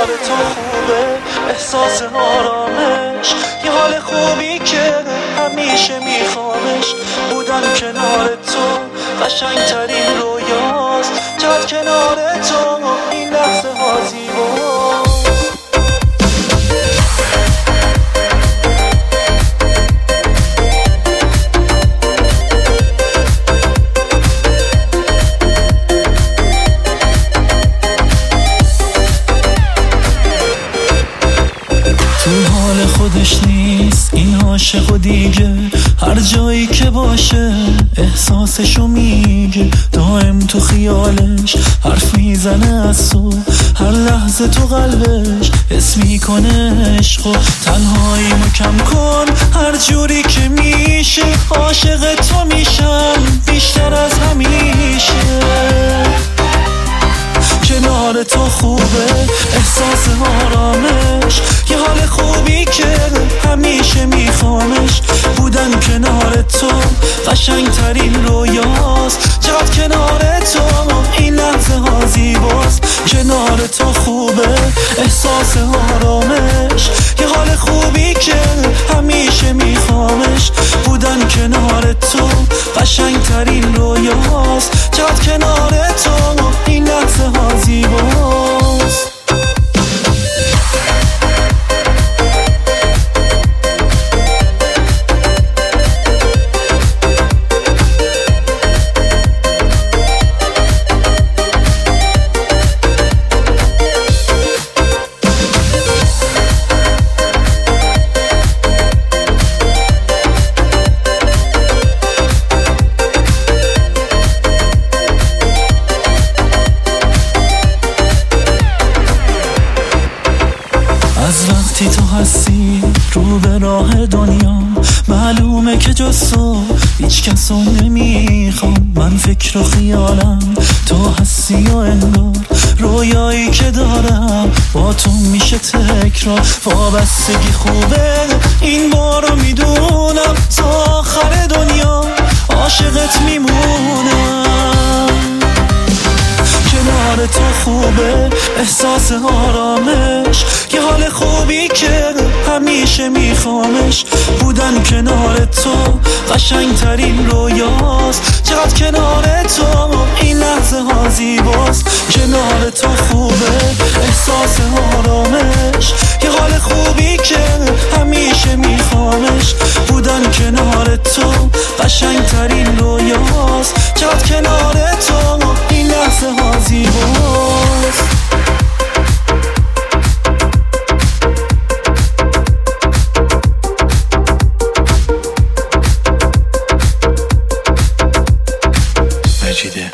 کنار تو خوبه، احساس آرامش، یه حال خوبی که همیشه میخوامش. بودن کنار تو قشنگترین رویاست، چند کنار تو این لحظه ها زیباست. تو حال خودش نیست این عاشق و دیگه، هر جایی که باشه احساسشو میگه. دائم تو خیالش حرف میزنه از تو، هر لحظه تو قلبش حس میکنه عشقو. تنهاییمو کم کن هر جوری که میشه، عاشق تو میشم بیشتر از همیشه. کنار تو خوبه، احساس آرامش، یه حال خوبی که همیشه میخوامش. بودن کنار تو قشنگترین رویاست، چقدر کنار تو این لحظه ها زیباست. کنار تو خوبه، احساس آرامش، یه حال خوبی که همیشه میخوامش. بودن کنار تو قشنگترین رویاست، چقدر کنار تو این لحظه ها زیباست. از وقتی تو هستی رو به راه دنیا، معلومه که جز تو هیچ کسو نمیخوام. من فکر و خیالم تو هستی و انگار رویایی که دارم با تو میشه تکرار. وابستگی خوبه این بارو میدونم، تا آخر دنیا عاشقت میمونم. کنار تو خوبه، احساس آرامش، یه حال خوبی که همیشه میخوامش. بودن کنار تو قشنگترین رویاست، چقدر کنار تو این لحظه ها زیباست. کنار تو خوبه، احساس آرامش، یه حال خوبی که همیشه میخوامش. بودن کنار تو قشنگترین رویاست، چقدر کنار تو این لحظه ها زیباست. مجیده